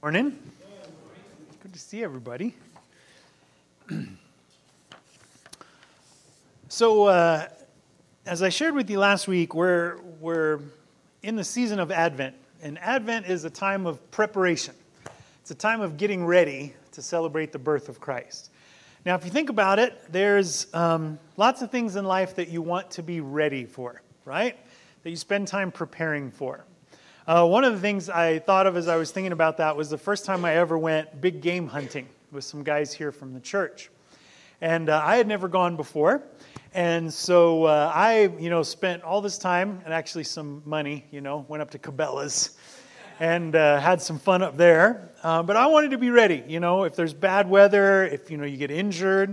Morning. Good to see everybody. So, as I shared with you last week, we're in the season of Advent. And Advent is a time of preparation. It's a time of getting ready to celebrate the birth of Christ. Now, if you think about it, there's lots of things in life that you want to be ready for, right? That you spend time preparing for. One of the things I thought of as I was thinking about that was the first time I ever went big game hunting with some guys here from the church. And I had never gone before. And so I, spent all this time and actually some money, went up to Cabela's and had some fun up there. But I wanted to be ready, if there's bad weather, if, you get injured,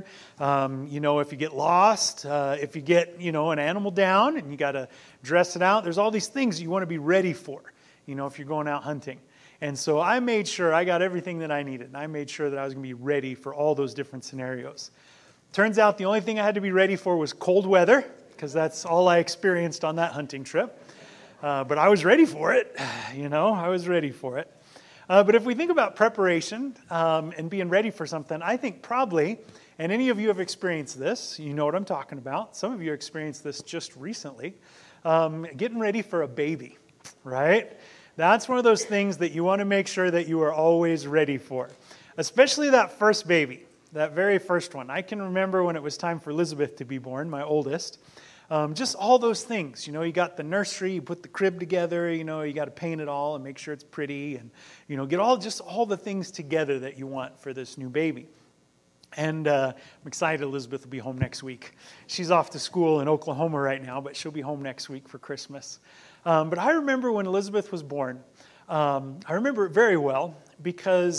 if you get lost, if you get, an animal down and you got to dress it out. There's all these things you want to be ready for, if you're going out hunting. And so I made sure I got everything that I needed. And I made sure that I was going to be ready for all those different scenarios. Turns out the only thing I had to be ready for was cold weather, because that's all I experienced on that hunting trip. But I was ready for it, I was ready for it. But if we think about preparation and being ready for something, I think probably, and any of you have experienced this, you know what I'm talking about. Some of you experienced this just recently, getting ready for a baby, right? That's one of those things that you want to make sure that you are always ready for, especially that first baby. That very first one. I can remember when it was time for Elizabeth to be born, my oldest. Just all those things. You got the nursery, you put the crib together, you got to paint it all and make sure it's pretty and, get all the things together that you want for this new baby. And I'm excited Elizabeth will be home next week. She's off to school in Oklahoma right now, but she'll be home next week for Christmas. But I remember when Elizabeth was born, I remember it very well because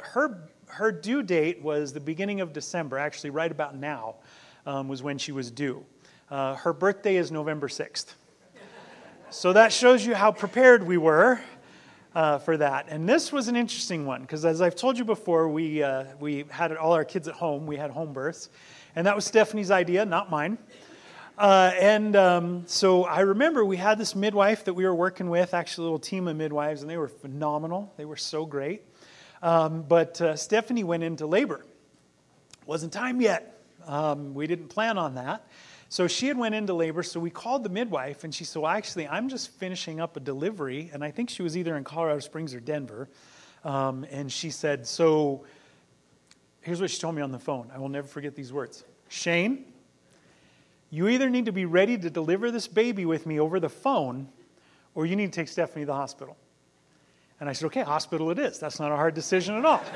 her due date was the beginning of December, actually right about now was when she was due. Her birthday is November 6th. So that shows you how prepared we were for that. And this was an interesting one because as I've told you before, we had all our kids at home. We had home births. And that was Stephanie's idea, not mine. So I remember we had this midwife that we were working with, actually a little team of midwives, and they were phenomenal. They were so great. But Stephanie went into labor. Wasn't time yet. We didn't plan on that. So she had went into labor, so we called the midwife, and she said, well, actually, I'm just finishing up a delivery, and I think she was either in Colorado Springs or Denver. And she said, so here's what she told me on the phone. I will never forget these words. Shane, you either need to be ready to deliver this baby with me over the phone, or you need to take Stephanie to the hospital. And I said, okay, hospital it is. That's not a hard decision at all.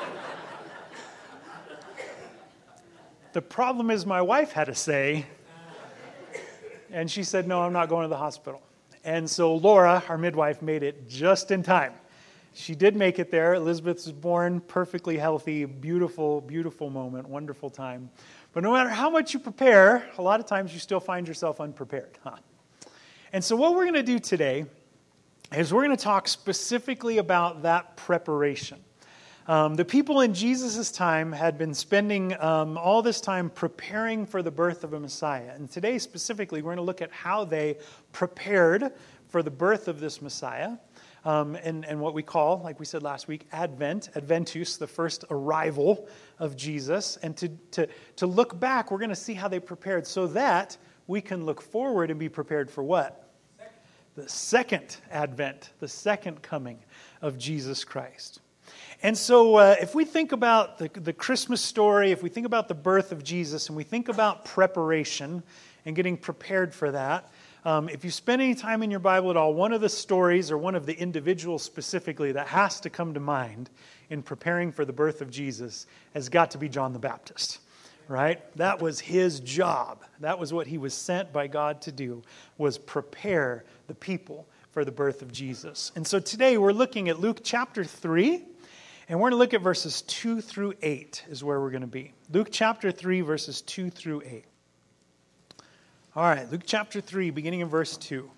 The problem is my wife had a say, and she said, no, I'm not going to the hospital. And so Laura, our midwife, made it just in time. She did make it there. Elizabeth was born perfectly healthy, beautiful, beautiful moment, wonderful time. But no matter how much you prepare, a lot of times you still find yourself unprepared. And so what we're going to do today is we're going to talk specifically about that preparation. The people in Jesus' time had been spending all this time preparing for the birth of a Messiah. And today specifically, we're going to look at how they prepared for the birth of this Messiah. And what we call, like we said last week, Advent, Adventus, the first arrival of Jesus. And to look back, we're going to see how they prepared so that we can look forward and be prepared for what? The second advent, the second coming of Jesus Christ. And so if we think about the Christmas story, if we think about the birth of Jesus, and we think about preparation and getting prepared for that, if you spend any time in your Bible at all, one of the stories or one of the individuals specifically that has to come to mind in preparing for the birth of Jesus has got to be John the Baptist. Right? That was his job. That was what he was sent by God to do, was prepare the people for the birth of Jesus. And so today we're looking at Luke chapter 3, and we're going to look at verses 2 through 8 is where we're going to be. Luke chapter 3, verses 2 through 8. All right, Luke chapter 3, beginning in verse 2. It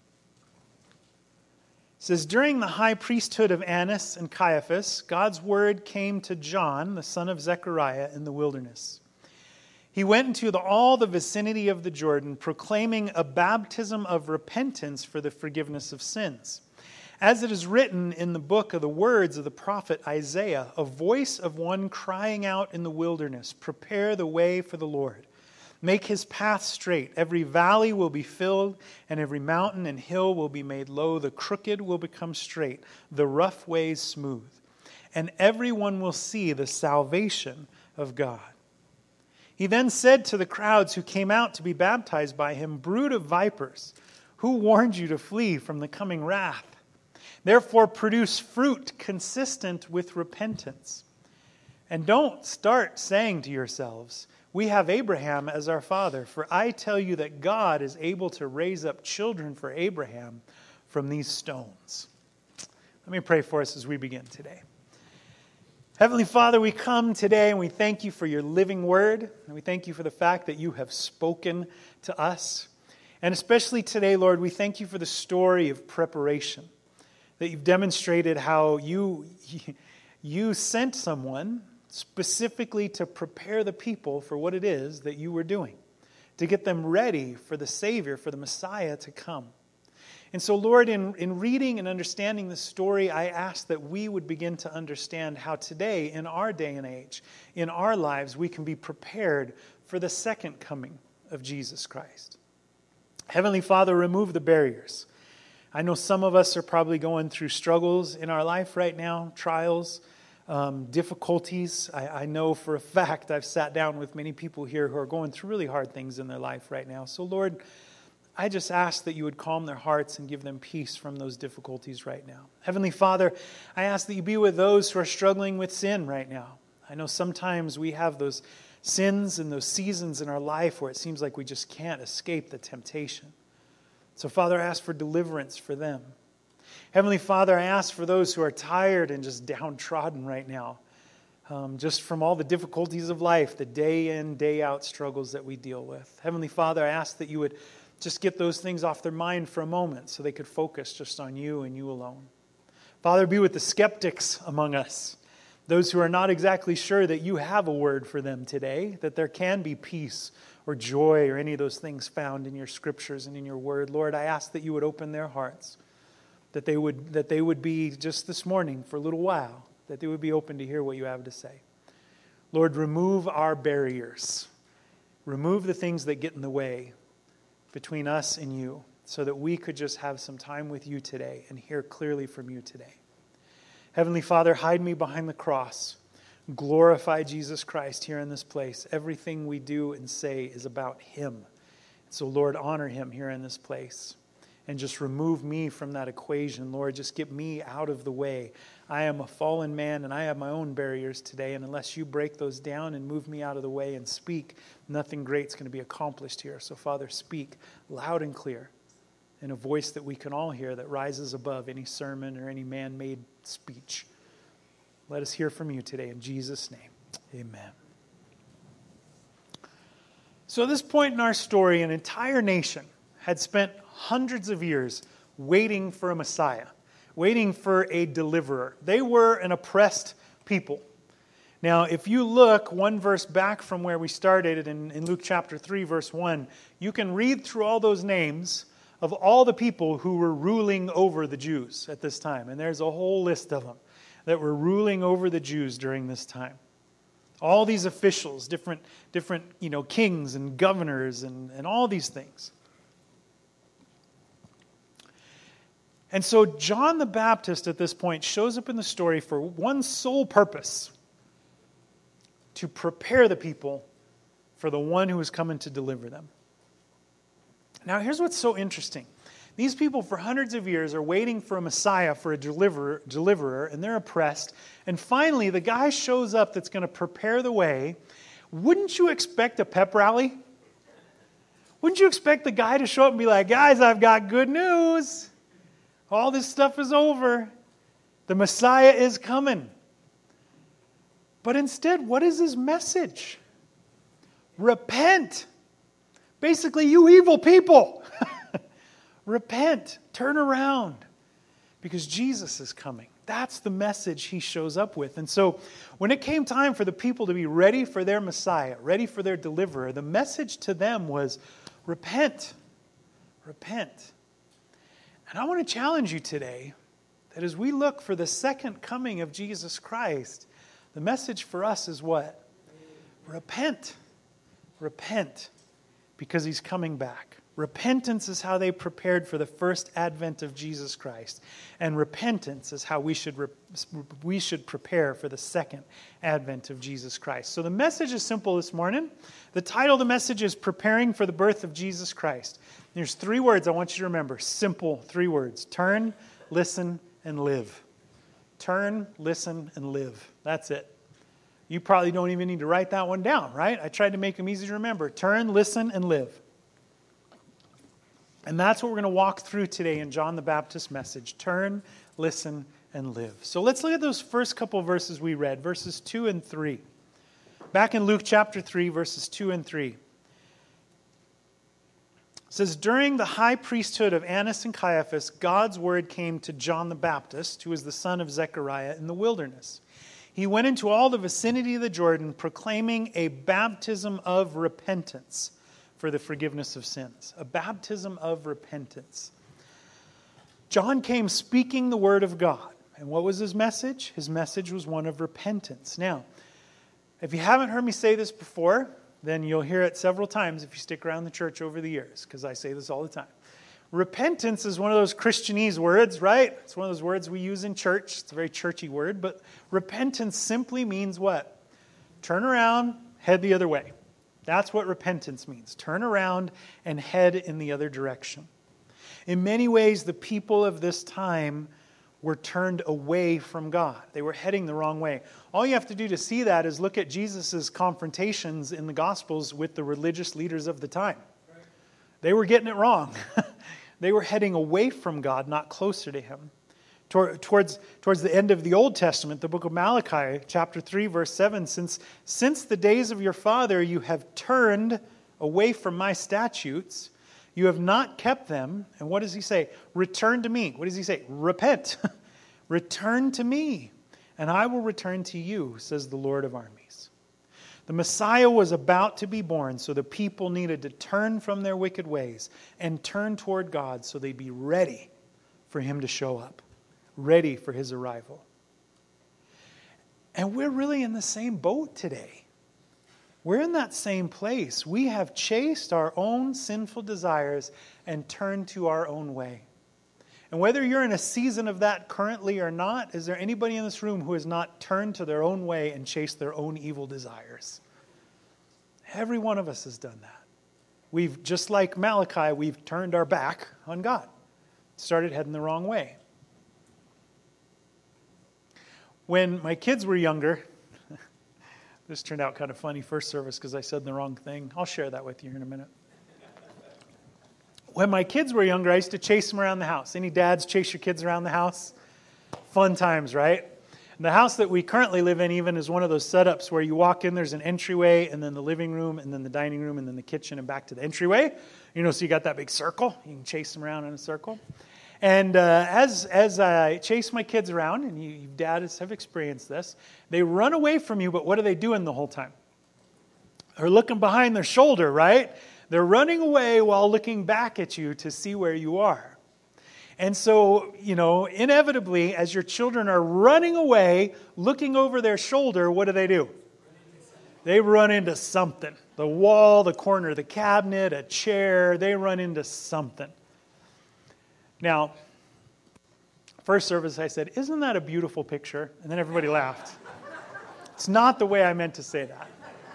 says, during the high priesthood of Annas and Caiaphas, God's word came to John, the son of Zechariah, in the wilderness. He went into all the vicinity of the Jordan, proclaiming a baptism of repentance for the forgiveness of sins. As it is written in the book of the words of the prophet Isaiah, a voice of one crying out in the wilderness, prepare the way for the Lord. Make his path straight. Every valley will be filled, and every mountain and hill will be made low. The crooked will become straight, the rough ways smooth. And everyone will see the salvation of God. He then said to the crowds who came out to be baptized by him, brood of vipers, who warned you to flee from the coming wrath? Therefore produce fruit consistent with repentance. And don't start saying to yourselves, we have Abraham as our father, for I tell you that God is able to raise up children for Abraham from these stones. Let me pray for us as we begin today. Heavenly Father, we come today and we thank you for your living word, and we thank you for the fact that you have spoken to us. And especially today, Lord, we thank you for the story of preparation, that you've demonstrated how you sent someone specifically to prepare the people for what it is that you were doing, to get them ready for the Savior, for the Messiah to come. And so, Lord, in reading and understanding this story, I ask that we would begin to understand how today, in our day and age, in our lives, we can be prepared for the second coming of Jesus Christ. Heavenly Father, remove the barriers. I know some of us are probably going through struggles in our life right now, trials, difficulties. I know for a fact I've sat down with many people here who are going through really hard things in their life right now. So Lord, I just ask that you would calm their hearts and give them peace from those difficulties right now. Heavenly Father, I ask that you be with those who are struggling with sin right now. I know sometimes we have those sins and those seasons in our life where it seems like we just can't escape the temptation. So Father, I ask for deliverance for them. Heavenly Father, I ask for those who are tired and just downtrodden right now, just from all the difficulties of life, the day in, day out struggles that we deal with. Heavenly Father, I ask that you would just get those things off their mind for a moment so they could focus just on you and you alone. Father, be with the skeptics among us, those who are not exactly sure that you have a word for them today, that there can be peace or joy or any of those things found in your scriptures and in your word. Lord, I ask that you would open their hearts, that they would be just this morning for a little while, that they would be open to hear what you have to say. Lord, remove our barriers. Remove the things that get in the way between us and you, so that we could just have some time with you today and hear clearly from you today. Heavenly Father, hide me behind the cross. Glorify Jesus Christ here in this place. Everything we do and say is about him. So Lord, honor him here in this place. And just remove me from that equation, Lord. Just get me out of the way. I am a fallen man and I have my own barriers today. And unless you break those down and move me out of the way and speak, nothing great's going to be accomplished here. So Father, speak loud and clear in a voice that we can all hear that rises above any sermon or any man-made speech. Let us hear from you today in Jesus' name. Amen. So at this point in our story, an entire nation had spent hundreds of years waiting for a Messiah, waiting for a deliverer. They were an oppressed people. Now, if you look one verse back from where we started in Luke chapter 3, verse 1, you can read through all those names of all the people who were ruling over the Jews at this time. And there's a whole list of them that were ruling over the Jews during this time. All these officials, different kings and governors and all these things. And so John the Baptist at this point shows up in the story for one sole purpose: to prepare the people for the one who is coming to deliver them. Now here's what's so interesting. These people for hundreds of years are waiting for a Messiah, for a deliverer, and they're oppressed. And finally, the guy shows up that's going to prepare the way. Wouldn't you expect a pep rally? Wouldn't you expect the guy to show up and be like, guys, I've got good news. All this stuff is over. The Messiah is coming. But instead, what is his message? Repent. Basically, you evil people. Repent. Turn around. Because Jesus is coming. That's the message he shows up with. And so, when it came time for the people to be ready for their Messiah, ready for their deliverer, the message to them was, repent. Repent. And I want to challenge you today That as we look for the second coming of Jesus Christ, the message for us is what? Repent. Repent, because he's coming back. Repentance is how they prepared for the first advent of Jesus Christ. And repentance is how we should prepare for the second advent of Jesus Christ. So the message is simple this morning. The title of the message is Preparing for the Birth of Jesus Christ. There's 3 words I want you to remember. Simple 3 words. Turn, listen, and live. Turn, listen, and live. That's it. You probably don't even need to write that one down, right? I tried to make them easy to remember. Turn, listen, and live. And that's what we're going to walk through today in John the Baptist's message. Turn, listen, and live. So let's look at those first couple of verses we read, verses 2 and 3. Back in Luke chapter 3, verses 2 and 3. It says, during the high priesthood of Annas and Caiaphas, God's word came to John the Baptist, who was the son of Zechariah, in the wilderness. He went into all the vicinity of the Jordan, proclaiming a baptism of repentance for the forgiveness of sins. A baptism of repentance. John came speaking the word of God. And what was his message? His message was one of repentance. Now, if you haven't heard me say this before, then you'll hear it several times if you stick around the church over the years, because I say this all the time. Repentance is one of those Christianese words, right? It's one of those words we use in church. It's a very churchy word, but repentance simply means what? Turn around, head the other way. That's what repentance means. Turn around and head in the other direction. In many ways, the people of this time were turned away from God. They were heading the wrong way. All you have to do to see that is look at Jesus' confrontations in the Gospels with the religious leaders of the time. They were getting it wrong. They were heading away from God, not closer to Him. Towards the end of the Old Testament, the book of Malachi, chapter 3, verse 7, since the days of your father you have turned away from my statutes, you have not kept them. And what does he say? Return to me. What does he say? Repent. Return to me, and I will return to you, says the Lord of armies. The Messiah was about to be born, so the people needed to turn from their wicked ways and turn toward God so they'd be ready for Him to show up, ready for His arrival. And we're really in the same boat today. We're in that same place. We have chased our own sinful desires and turned to our own way. And whether you're in a season of that currently or not, is there anybody in this room who has not turned to their own way and chased their own evil desires? Every one of us has done that. We've, just like Malachi, we've turned our back on God. Started heading the wrong way. When my kids were younger, this turned out kind of funny first service because I said the wrong thing. I'll share that with you in a minute. When my kids were younger, I used to chase them around the house. Any dads chase your kids around the house? Fun times, right? And the house that we currently live in even is one of those setups where you walk in, there's an entryway, and then the living room, and then the dining room, and then the kitchen, and back to the entryway. So you got that big circle. You can chase them around in a circle. And as I chase my kids around, and you dads have experienced this, they run away from you, but what are they doing the whole time? They're looking behind their shoulder, right? They're running away while looking back at you to see where you are. And so, inevitably, as your children are running away, looking over their shoulder, what do? They run into something. The wall, the corner of the cabinet, a chair, they run into something. Now, first service I said, isn't that a beautiful picture? And then everybody laughed. It's not the way I meant to say that.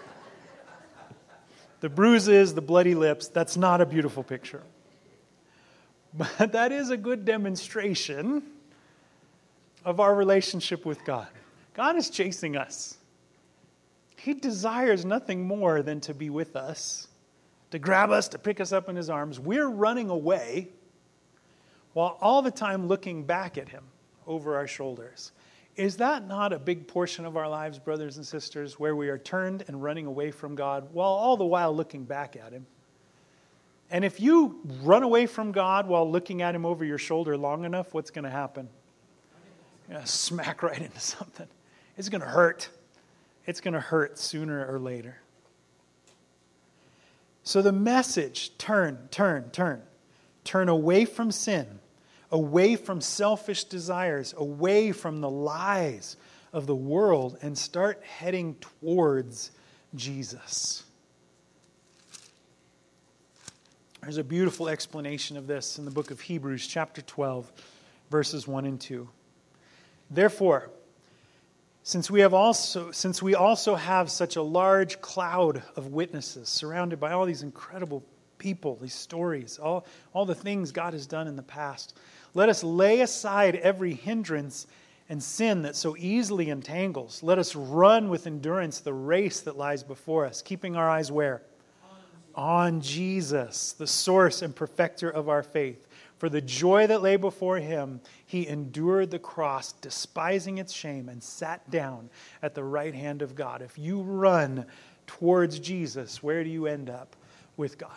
The bruises, the bloody lips, that's not a beautiful picture. But that is a good demonstration of our relationship with God. God is chasing us. He desires nothing more than to be with us, to grab us, to pick us up in His arms. We're running away while all the time looking back at Him over our shoulders. Is that not a big portion of our lives, brothers and sisters, where we are turned and running away from God while all the while looking back at Him? And if you run away from God while looking at Him over your shoulder long enough, what's going to happen? You're going to smack right into something. It's going to hurt. It's going to hurt sooner or later. So the message, turn away from sin, away from selfish desires, away from the lies of the world, and start heading towards Jesus. There's a beautiful explanation of this in the book of Hebrews, chapter 12, verses 1 and 2. Therefore, since we also have such a large cloud of witnesses surrounded by all these incredible people, these stories, all the things God has done in the past, let us lay aside every hindrance and sin that so easily entangles. Let us run with endurance the race that lies before us, keeping our eyes where? On Jesus, the source and perfecter of our faith. For the joy that lay before him, he endured the cross, despising its shame, and sat down at the right hand of God. If you run towards Jesus, where do you end up? With God.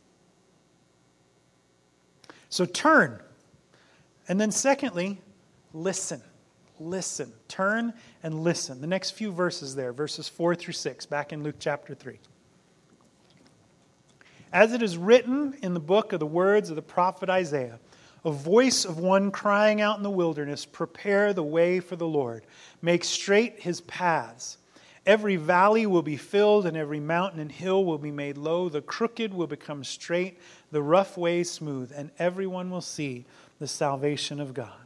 So turn. And then secondly, listen. Listen. Turn and listen. The next few verses there, verses 4 through 6, back in Luke chapter 3. As it is written in the book of the words of the prophet Isaiah, a voice of one crying out in the wilderness, prepare the way for the Lord, make straight his paths. Every valley will be filled and every mountain and hill will be made low. The crooked will become straight, the rough ways smooth, and everyone will see the salvation of God.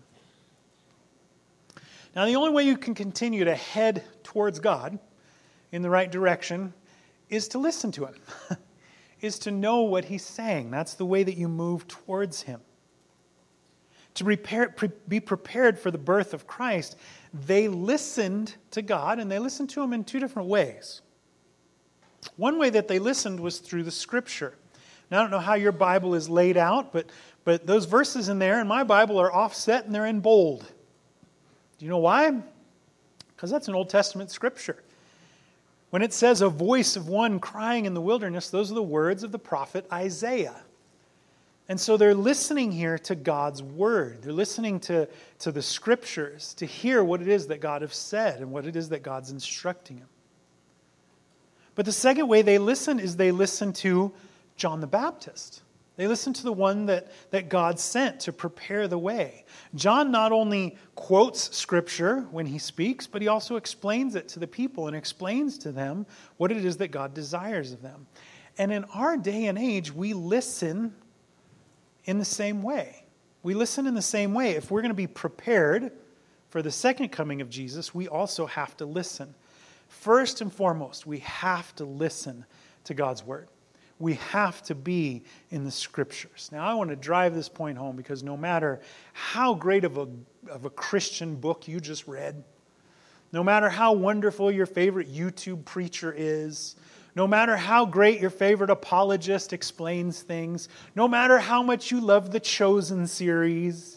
Now, the only way you can continue to head towards God in the right direction is to listen to him. Is to know what he's saying. That's the way that you move towards him. To be prepared for the birth of Christ, they listened to God, and they listened to him in two different ways. One way that they listened was through the Scripture. Now, I don't know how your Bible is laid out, but those verses in there in my Bible are offset and they're in bold. Do you know why? Because that's an Old Testament Scripture. When it says a voice of one crying in the wilderness, those are the words of the prophet Isaiah. And so they're listening here to God's word. They're listening to the Scriptures to hear what it is that God has said and what it is that God's instructing him. But the second way they listen is they listen to John the Baptist. They listen to the one that God sent to prepare the way. John not only quotes Scripture when he speaks, but he also explains it to the people and explains to them what it is that God desires of them. And in our day and age, we listen in the same way. We listen in the same way. If we're going to be prepared for the second coming of Jesus, we also have to listen. First and foremost, we have to listen to God's word. We have to be in the Scriptures. Now, I want to drive this point home because no matter how great of a Christian book you just read, no matter how wonderful your favorite YouTube preacher is, no matter how great your favorite apologist explains things, no matter how much you love the Chosen series,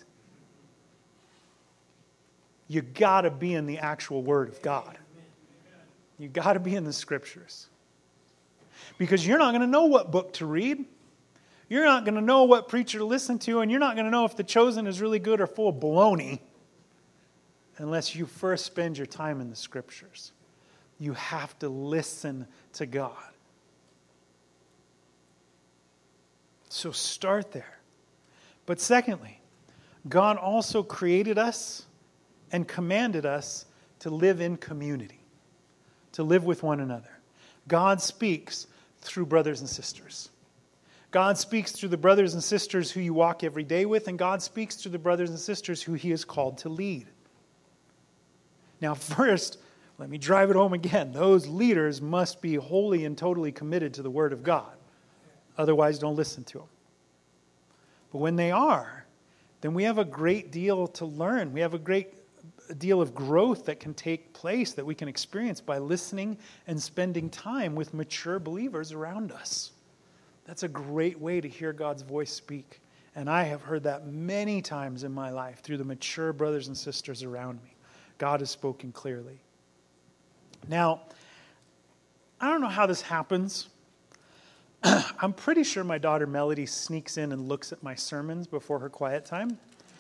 you got to be in the actual Word of God. You got to be in the Scriptures. Because you're not going to know what book to read. You're not going to know what preacher to listen to, and you're not going to know if The Chosen is really good or full of baloney unless you first spend your time in the Scriptures. You have to listen to God. So start there. But secondly, God also created us and commanded us to live in community, to live with one another. God speaks through brothers and sisters. God speaks through the brothers and sisters who you walk every day with, and God speaks through the brothers and sisters who he is called to lead. Now, first, let me drive it home again. Those leaders must be wholly and totally committed to the Word of God. Otherwise, don't listen to them. But when they are, then we have a great deal to learn. We have a great deal of growth that can take place, that we can experience by listening and spending time with mature believers around us. That's a great way to hear God's voice speak. And I have heard that many times in my life through the mature brothers and sisters around me. God has spoken clearly. Now, I don't know how this happens. I'm pretty sure my daughter Melody sneaks in and looks at my sermons before her quiet time.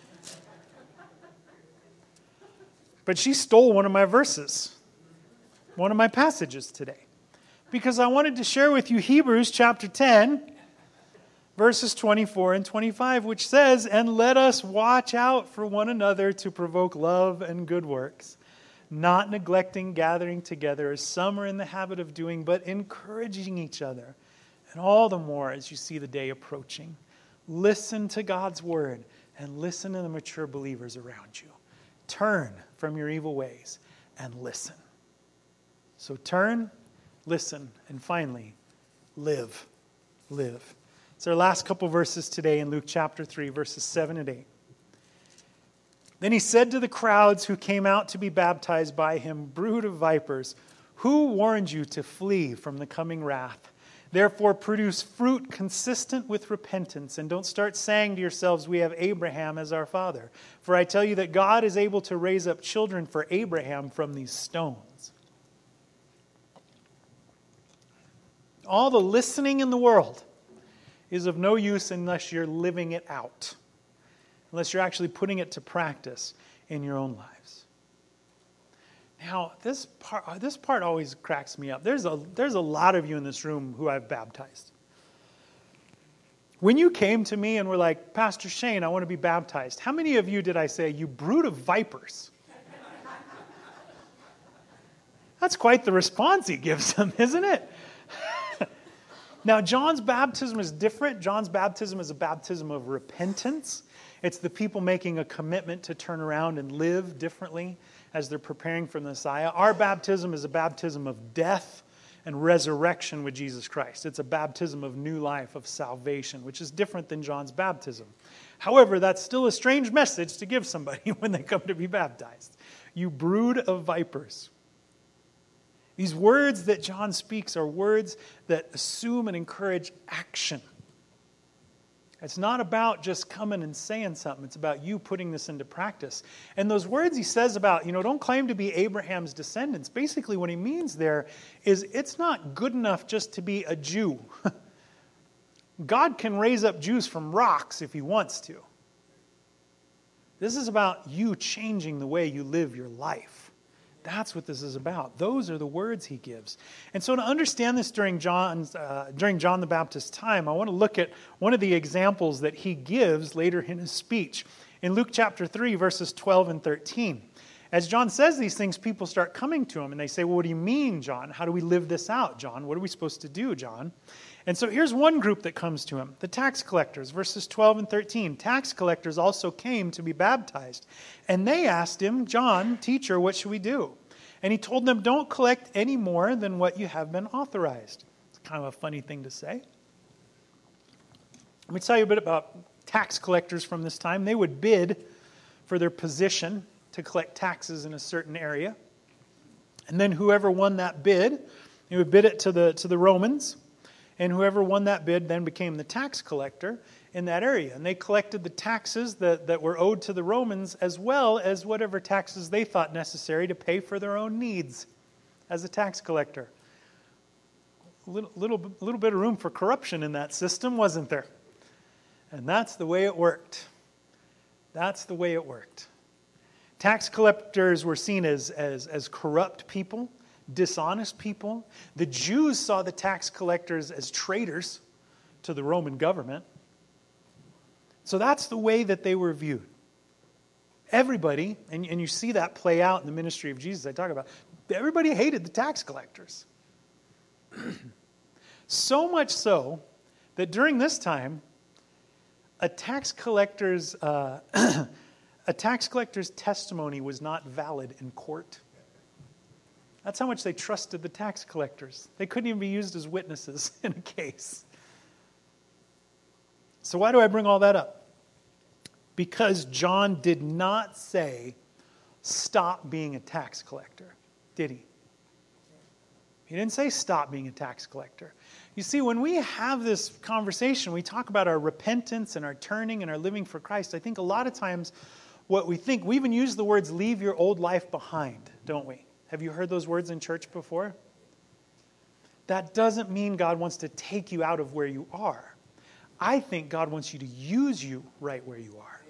But she stole one of my verses, one of my passages today. Because I wanted to share with you Hebrews chapter 10, verses 24 and 25, which says, "And let us watch out for one another to provoke love and good works, not neglecting gathering together as some are in the habit of doing, but encouraging each other, and all the more as you see the day approaching. Listen to God's word and listen to the mature believers around you. Turn from your evil ways and listen." So turn, listen, and finally, live. Live. It's our last couple verses today in Luke chapter 3, verses 7 and 8. "Then he said to the crowds who came out to be baptized by him, 'Brood of vipers, who warned you to flee from the coming wrath? Therefore produce fruit consistent with repentance, and don't start saying to yourselves, we have Abraham as our father. For I tell you that God is able to raise up children for Abraham from these stones.'" All the listening in the world is of no use unless you're living it out, unless you're actually putting it to practice in your own lives. Now, this part always cracks me up. There's a lot of you in this room who I've baptized. When you came to me and were like, "Pastor Shane, I want to be baptized," how many of you did I say, "You brood of vipers"? That's quite the response he gives them, isn't it? Now, John's baptism is different. John's baptism is a baptism of repentance. It's the people making a commitment to turn around and live differently as they're preparing for the Messiah. Our baptism is a baptism of death and resurrection with Jesus Christ. It's a baptism of new life, of salvation, which is different than John's baptism. However, that's still a strange message to give somebody when they come to be baptized. You brood of vipers. These words that John speaks are words that assume and encourage action. It's not about just coming and saying something. It's about you putting this into practice. And those words he says about, don't claim to be Abraham's descendants. Basically what he means there is it's not good enough just to be a Jew. God can raise up Jews from rocks if he wants to. This is about you changing the way you live your life. That's what this is about. Those are the words he gives. And so to understand this during John the Baptist's time, I want to look at one of the examples that he gives later in his speech. In Luke chapter 3, verses 12 and 13. As John says these things, people start coming to him and they say, "Well, what do you mean, John? How do we live this out, John? What are we supposed to do, John?" And so here's one group that comes to him, the tax collectors, verses 12 and 13. "Tax collectors also came to be baptized. And they asked him, 'John, teacher, what should we do?' And he told them, 'Don't collect any more than what you have been authorized.'" It's kind of a funny thing to say. Let me tell you a bit about tax collectors from this time. They would bid for their position to collect taxes in a certain area. And then whoever won that bid, he would bid it to the Romans. And whoever won that bid then became the tax collector in that area. And they collected the taxes that were owed to the Romans as well as whatever taxes they thought necessary to pay for their own needs as a tax collector. A little bit of room for corruption in that system, wasn't there? And that's the way it worked. That's the way it worked. Tax collectors were seen as corrupt people, dishonest people. The Jews saw the tax collectors as traitors to the Roman government. So that's the way that they were viewed. Everybody, and you see that play out in the ministry of Jesus I talk about, everybody hated the tax collectors. So much so that during this time, a tax collector's testimony was not valid in court. That's how much they trusted the tax collectors. They couldn't even be used as witnesses in a case. So why do I bring all that up? Because John did not say, stop being a tax collector, did he? He didn't say stop being a tax collector. You see, when we have this conversation, we talk about our repentance and our turning and our living for Christ. I think a lot of times what we think, we even use the words leave your old life behind, don't we? Have you heard those words in church before? That doesn't mean God wants to take you out of where you are. I think God wants you to use you right where you are.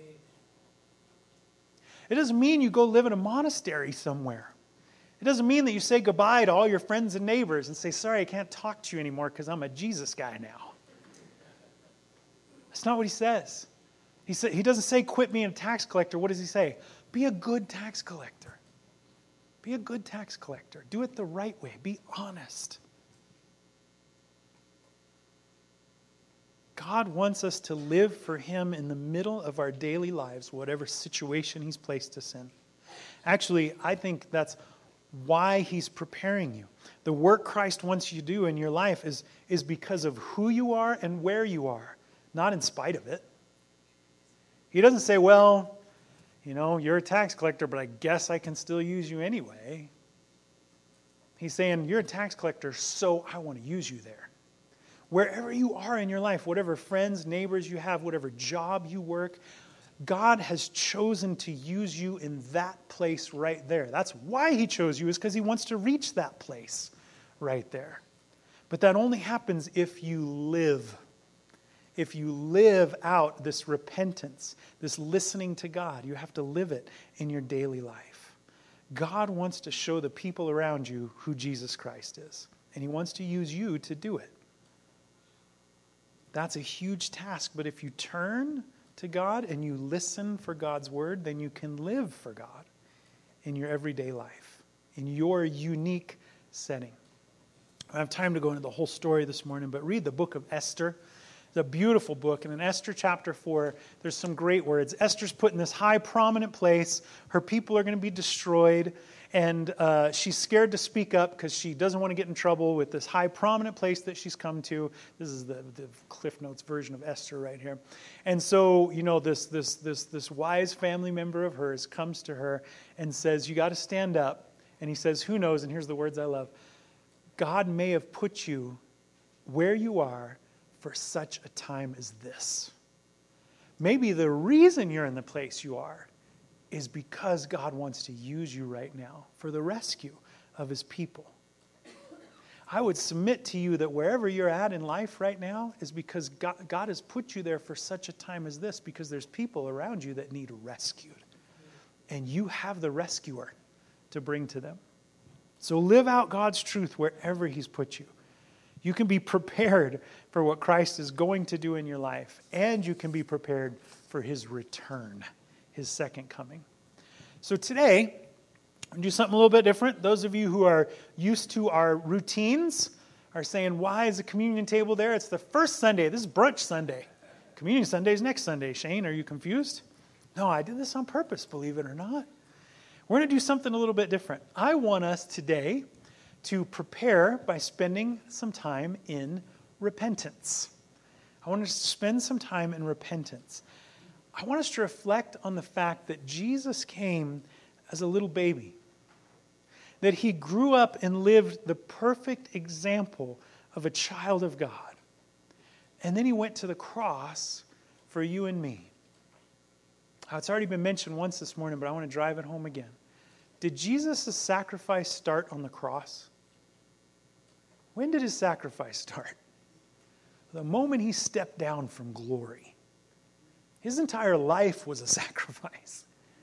It doesn't mean you go live in a monastery somewhere. It doesn't mean that you say goodbye to all your friends and neighbors and say, sorry, I can't talk to you anymore because I'm a Jesus guy now. That's not what he says. He doesn't say, quit being a tax collector. What does he say? Be a good tax collector. Be a good tax collector. Do it the right way. Be honest. God wants us to live for him in the middle of our daily lives, whatever situation he's placed us in. Actually, I think that's why he's preparing you. The work Christ wants you to do in your life is because of who you are and where you are, not in spite of it. He doesn't say, well, you're a tax collector, but I guess I can still use you anyway. He's saying, you're a tax collector, so I want to use you there. Wherever you are in your life, whatever friends, neighbors you have, whatever job you work, God has chosen to use you in that place right there. That's why he chose you, is because he wants to reach that place right there. But that only happens if you live. If you live out this repentance, this listening to God, you have to live it in your daily life. God wants to show the people around you who Jesus Christ is. And he wants to use you to do it. That's a huge task, but if you turn to God and you listen for God's word, then you can live for God in your everyday life, in your unique setting. I don't have time to go into the whole story this morning, but read the book of Esther. It's a beautiful book, and in Esther chapter 4, there's some great words. Esther's put in this high, prominent place. Her people are going to be destroyed, and she's scared to speak up because she doesn't want to get in trouble with this high, prominent place that she's come to. This is the Cliff Notes version of Esther right here. And so, this wise family member of hers comes to her and says, you got to stand up. And he says, who knows, and here's the words I love, God may have put you where you are for such a time as this. Maybe the reason you're in the place you are is because God wants to use you right now for the rescue of his people. I would submit to you that wherever you're at in life right now is because God has put you there for such a time as this, because there's people around you that need rescued. And you have the rescuer to bring to them. So live out God's truth wherever he's put you. You can be prepared for what Christ is going to do in your life, and you can be prepared for his return, his second coming. So today, I'm going to do something a little bit different. Those of you who are used to our routines are saying, why is the communion table there? It's the first Sunday. This is brunch Sunday. Communion Sunday is next Sunday. Shane, are you confused? No, I did this on purpose, believe it or not. We're going to do something a little bit different. I want us today to prepare by spending some time in repentance. I want us to spend some time in repentance. I want us to reflect on the fact that Jesus came as a little baby, that he grew up and lived the perfect example of a child of God. And then he went to the cross for you and me. It's already been mentioned once this morning, but I want to drive it home again. Did Jesus' sacrifice start on the cross? When did his sacrifice start? The moment he stepped down from glory. His entire life was a sacrifice.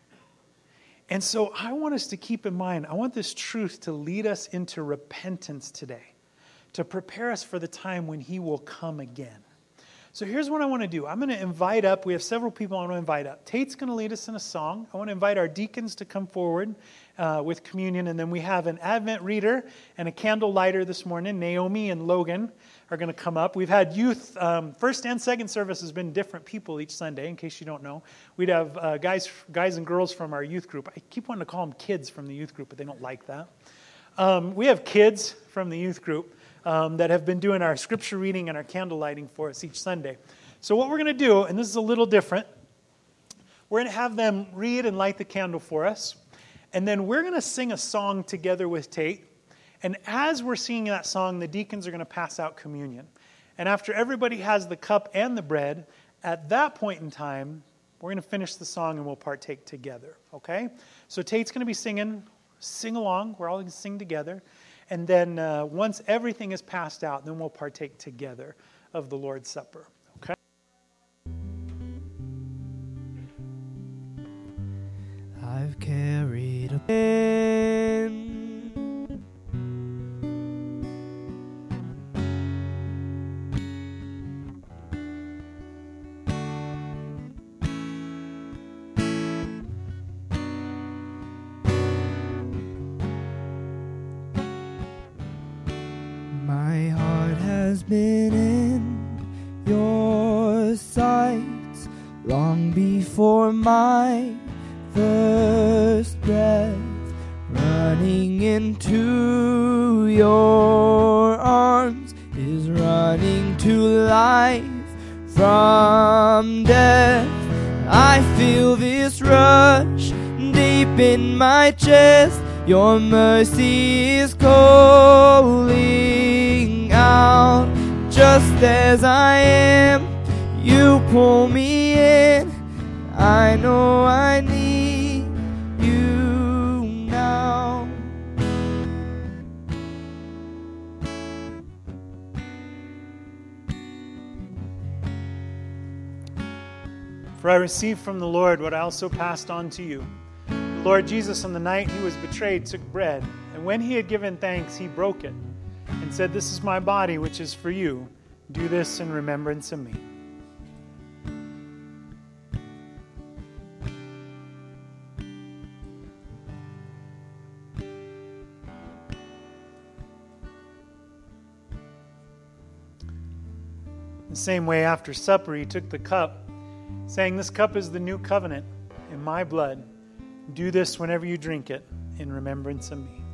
And so I want us to keep in mind, I want this truth to lead us into repentance today, to prepare us for the time when he will come again. So here's what I want to do. I'm going to invite up, we have several people I want to invite up. Tate's going to lead us in a song. I want to invite our deacons to come forward with communion. And then we have an Advent reader and a candle lighter this morning. Naomi and Logan are going to come up. We've had youth, first and second service has been different people each Sunday, in case you don't know. We'd have guys and girls from our youth group. I keep wanting to call them kids from the youth group, but they don't like that. We have kids from the youth group that have been doing our scripture reading and our candle lighting for us each Sunday. So what we're going to do, and this is a little different, we're going to have them read and light the candle for us. And then we're going to sing a song together with Tate. And as we're singing that song, the deacons are going to pass out communion. And after everybody has the cup and the bread, at that point in time, we're going to finish the song and we'll partake together. Okay? So Tate's going to be singing. Sing along. We're all going to sing together. And then once everything is passed out, then we'll partake together of the Lord's Supper. Okay? I've carried a pen always been in your sight long before my first breath. Running into your arms is running to life from death. I feel this rush deep in my chest. Your mercy is calling out. Just as I am, you pull me in. I know I need you now. For I received from the Lord what I also passed on to you. The Lord Jesus, on the night he was betrayed, took bread, and when he had given thanks, he broke it, and said, "This is my body, which is for you. Do this in remembrance of me." The same way, after supper, he took the cup, saying, "This cup is the new covenant in my blood. Do this whenever you drink it in remembrance of me."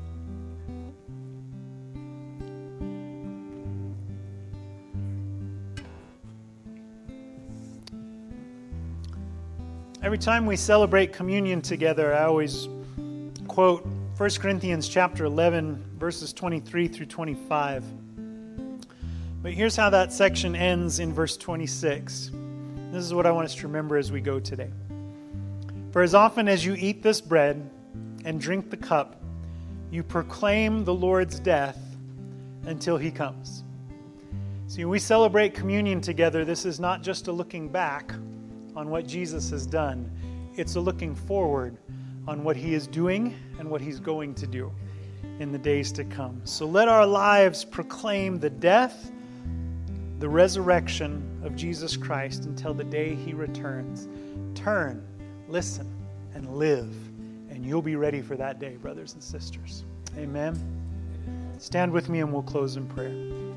Every time we celebrate communion together, I always quote 1 Corinthians chapter 11, verses 23 through 25. But here's how that section ends in verse 26. This is what I want us to remember as we go today. "For as often as you eat this bread and drink the cup, you proclaim the Lord's death until he comes." See, when we celebrate communion together, this is not just a looking back on what Jesus has done. It's a looking forward on what he is doing and what he's going to do in the days to come. So let our lives proclaim the death, the resurrection of Jesus Christ until the day he returns. Turn, listen, and live, and you'll be ready for that day, brothers and sisters. Amen. Stand with me and we'll close in prayer.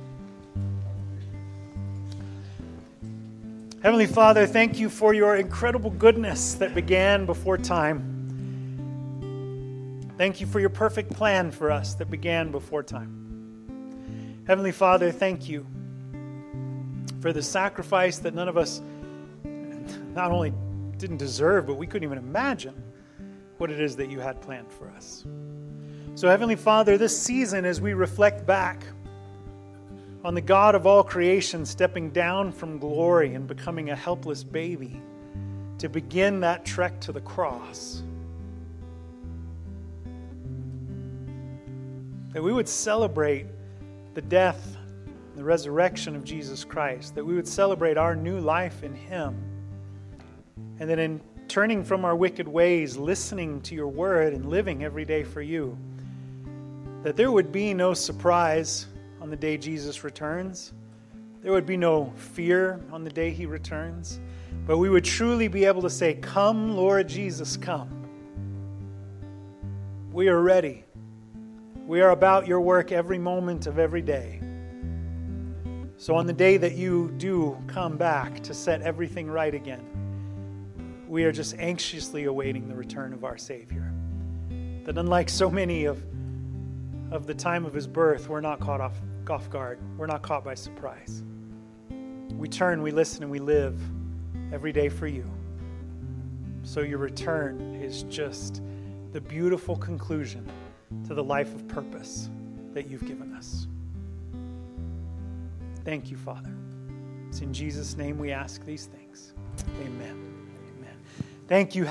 Heavenly Father, thank you for your incredible goodness that began before time. Thank you for your perfect plan for us that began before time. Heavenly Father, thank you for the sacrifice that none of us not only didn't deserve, but we couldn't even imagine what it is that you had planned for us. So, Heavenly Father, this season, as we reflect back on the God of all creation stepping down from glory and becoming a helpless baby to begin that trek to the cross, that we would celebrate the death, the resurrection of Jesus Christ, that we would celebrate our new life in him, and that in turning from our wicked ways, listening to your word and living every day for you, that there would be no surprise on the day Jesus returns. There would be no fear on the day he returns, but we would truly be able to say, "Come, Lord Jesus, come." We are ready. We are about your work every moment of every day. So on the day that you do come back to set everything right again, we are just anxiously awaiting the return of our Savior. That unlike so many of the time of his birth, we're not caught off guard. We're not caught by surprise. We turn, we listen, and we live every day for you. So your return is just the beautiful conclusion to the life of purpose that you've given us. Thank you, Father. It's in Jesus' name we ask these things. Amen. Amen. Thank you.